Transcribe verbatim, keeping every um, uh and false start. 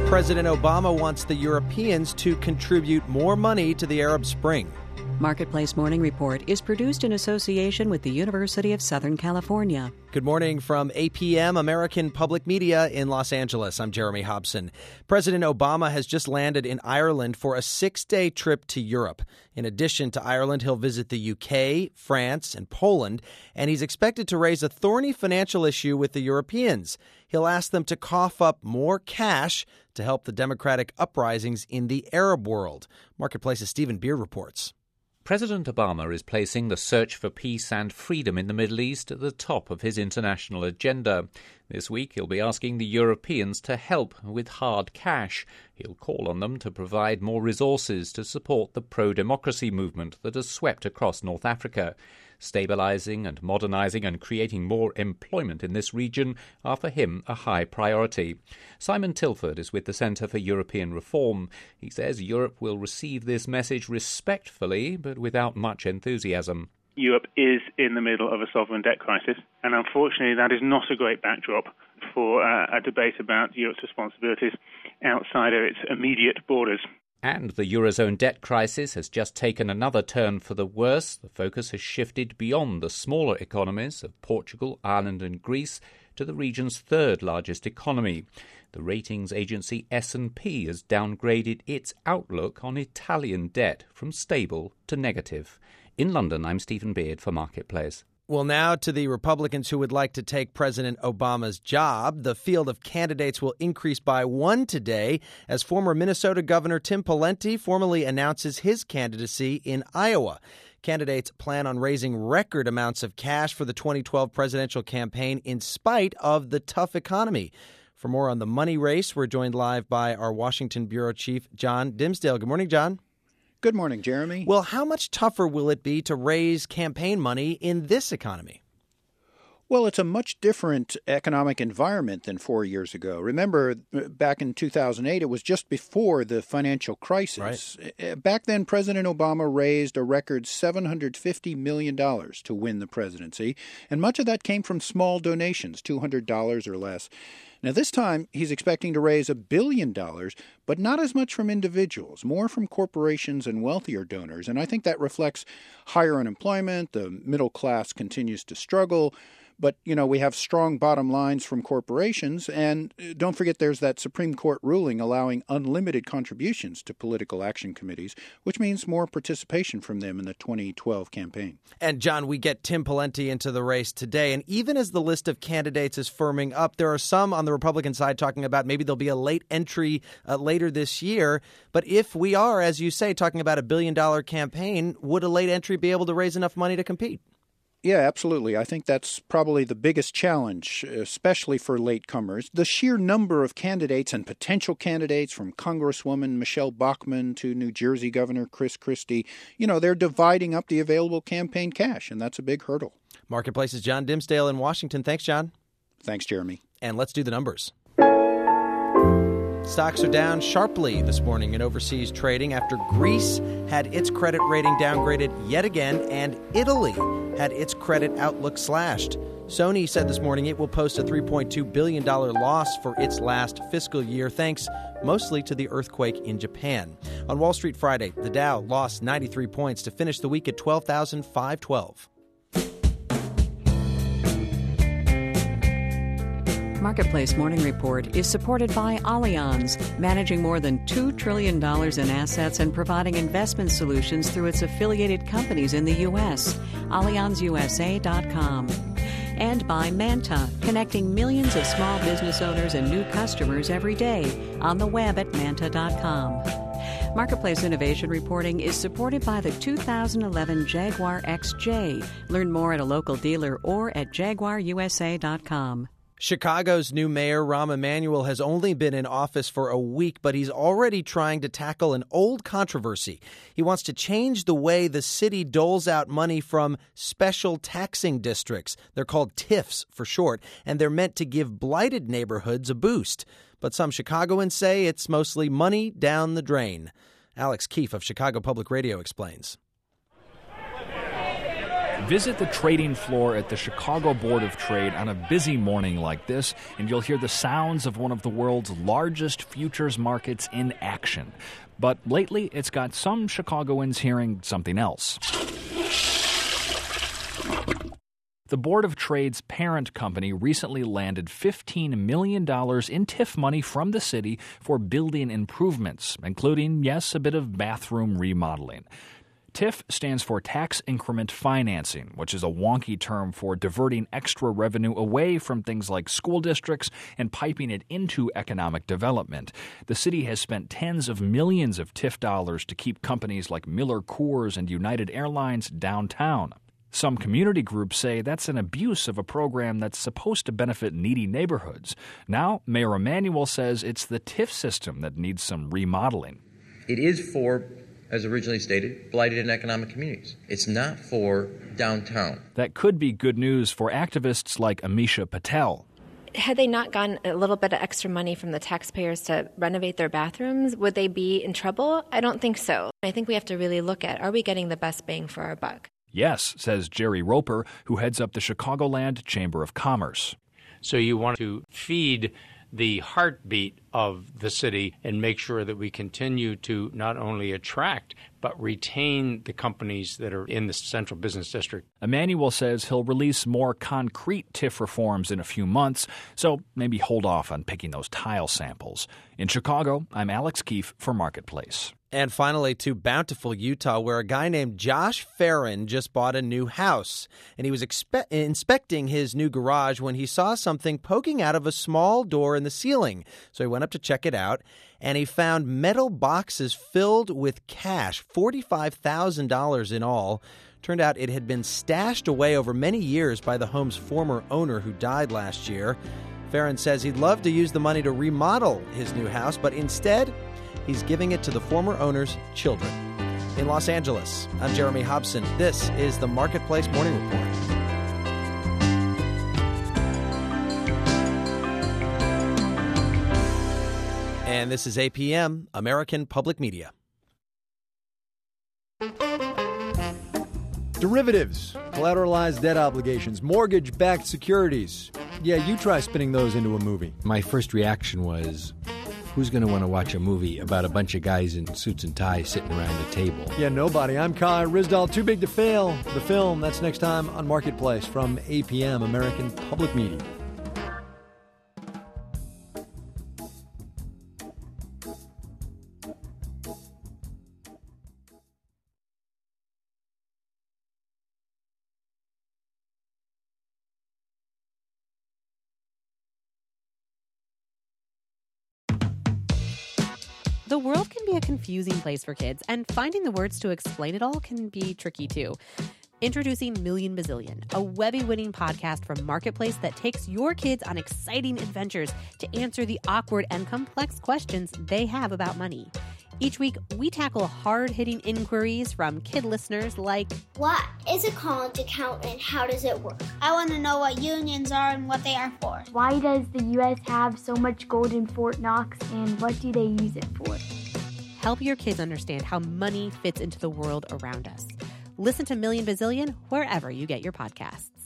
President Obama wants the Europeans to contribute more money to the Arab Spring. Marketplace Morning Report is produced in association with the University of Southern California. Good morning from A P M, American Public Media in Los Angeles. I'm Jeremy Hobson. President Obama has just landed in Ireland for a six-day trip to Europe. In addition to Ireland, he'll visit the U K, France, and Poland, and he's expected to raise a thorny financial issue with the Europeans. He'll ask them to cough up more cash to help the democratic uprisings in the Arab world. Marketplace's Stephen Beard reports. President Obama is placing the search for peace and freedom in the Middle East at the top of his international agenda. This week, he'll be asking the Europeans to help with hard cash. He'll call on them to provide more resources to support the pro-democracy movement that has swept across North Africa. Stabilizing and modernizing and creating more employment in this region are for him a high priority. Simon Tilford is with the Centre for European Reform. He says Europe will receive this message respectfully, but without much enthusiasm. Europe is in the middle of a sovereign debt crisis, and unfortunately that is not a great backdrop for uh, a debate about Europe's responsibilities outside of its immediate borders. And the Eurozone debt crisis has just taken another turn for the worse. The focus has shifted beyond the smaller economies of Portugal, Ireland and Greece to the region's third largest economy. The ratings agency S and P has downgraded its outlook on Italian debt from stable to negative. In London, I'm Stephen Beard for Marketplace. Well, now to the Republicans who would like to take President Obama's job. The field of candidates will increase by one today as former Minnesota Governor Tim Pawlenty formally announces his candidacy in Iowa. Candidates plan on raising record amounts of cash for the twenty twelve presidential campaign in spite of the tough economy. For more on the money race, we're joined live by our Washington bureau chief, John Dimsdale. Good morning, John. Good morning, Jeremy. Well, how much tougher will it be to raise campaign money in this economy? Well, it's a much different economic environment than four years ago. Remember, back in two thousand eight, it was just before the financial crisis. Right. Back then, President Obama raised a record seven hundred fifty million dollars to win the presidency, and much of that came from small donations, two hundred dollars or less. Now, this time, he's expecting to raise a billion dollars, but not as much from individuals, more from corporations and wealthier donors. And I think that reflects higher unemployment. The middle class continues to struggle. But, you know, we have strong bottom lines from corporations. And don't forget there's that Supreme Court ruling allowing unlimited contributions to political action committees, which means more participation from them in the twenty twelve campaign. And, John, we get Tim Pawlenty into the race today. And even as the list of candidates is firming up, there are some on the Republican side talking about maybe there'll be a late entry uh, later this year. But if we are, as you say, talking about a billion dollar campaign, would a late entry be able to raise enough money to compete? Yeah, absolutely. I think that's probably the biggest challenge, especially for latecomers. The sheer number of candidates and potential candidates, from Congresswoman Michelle Bachmann to New Jersey Governor Chris Christie, you know, they're dividing up the available campaign cash, and that's a big hurdle. Marketplace's John Dimsdale in Washington. Thanks, John. Thanks, Jeremy. And let's do the numbers. Stocks are down sharply this morning in overseas trading after Greece had its credit rating downgraded yet again and Italy had its credit outlook slashed. Sony said this morning it will post a three point two billion dollars loss for its last fiscal year, thanks mostly to the earthquake in Japan. On Wall Street Friday, the Dow lost ninety-three points to finish the week at twelve thousand five hundred twelve. Marketplace Morning Report is supported by Allianz, managing more than two trillion dollars in assets and providing investment solutions through its affiliated companies in the U S. Allianz U S A dot com. And by Manta, connecting millions of small business owners and new customers every day on the web at manta dot com. Marketplace Innovation Reporting is supported by the two thousand eleven Jaguar X J. Learn more at a local dealer or at jaguar u s a dot com. Chicago's new mayor, Rahm Emanuel, has only been in office for a week, but he's already trying to tackle an old controversy. He wants to change the way the city doles out money from special taxing districts. They're called T I Fs for short, and they're meant to give blighted neighborhoods a boost. But some Chicagoans say it's mostly money down the drain. Alex Keefe of Chicago Public Radio explains. Visit the trading floor at the Chicago Board of Trade on a busy morning like this, and you'll hear the sounds of one of the world's largest futures markets in action. But lately, it's got some Chicagoans hearing something else. The Board of Trade's parent company recently landed fifteen million dollars in T I F money from the city for building improvements, including, yes, a bit of bathroom remodeling. T I F stands for Tax Increment Financing, which is a wonky term for diverting extra revenue away from things like school districts and piping it into economic development. The city has spent tens of millions of T I F dollars to keep companies like Miller Coors and United Airlines downtown. Some community groups say that's an abuse of a program that's supposed to benefit needy neighborhoods. Now, Mayor Emanuel says it's the T I F system that needs some remodeling. It is for, as originally stated, blighted and economic communities. It's not for downtown. That could be good news for activists like Amisha Patel. Had they not gotten a little bit of extra money from the taxpayers to renovate their bathrooms, would they be in trouble? I don't think so. I think we have to really look at, are we getting the best bang for our buck? Yes, says Jerry Roper, who heads up the Chicagoland Chamber of Commerce. So you want to feed the heartbeat of the city and make sure that we continue to not only attract but retain the companies that are in the central business district. Emanuel says he'll release more concrete T I F reforms in a few months, so maybe hold off on picking those tile samples. In Chicago, I'm Alex Keefe for Marketplace. And finally, to Bountiful, Utah, where a guy named Josh Farron just bought a new house. And he was expe- inspecting his new garage when he saw something poking out of a small door in the ceiling. So he went up to check it out, and he found metal boxes filled with cash, forty-five thousand dollars in all. Turned out it had been stashed away over many years by the home's former owner who died last year. Farron says he'd love to use the money to remodel his new house, but instead, he's giving it to the former owner's children. In Los Angeles, I'm Jeremy Hobson. This is the Marketplace Morning Report. And this is A P M, American Public Media. Derivatives, collateralized debt obligations, mortgage-backed securities. Yeah, you try spinning those into a movie. My first reaction was, who's going to want to watch a movie about a bunch of guys in suits and ties sitting around a table? Yeah, nobody. I'm Kai Rizdal, Too Big to Fail. The film, that's next time on Marketplace from A P M, American Public Media. The world can be a confusing place for kids, and finding the words to explain it all can be tricky too. Introducing Million Bazillion, a Webby-winning podcast from Marketplace that takes your kids on exciting adventures to answer the awkward and complex questions they have about money. Each week, we tackle hard-hitting inquiries from kid listeners like, what is a college account and how does it work? I want to know what unions are and what they are for. Why does the U S have so much gold in Fort Knox and what do they use it for? Help your kids understand how money fits into the world around us. Listen to Million Bazillion wherever you get your podcasts.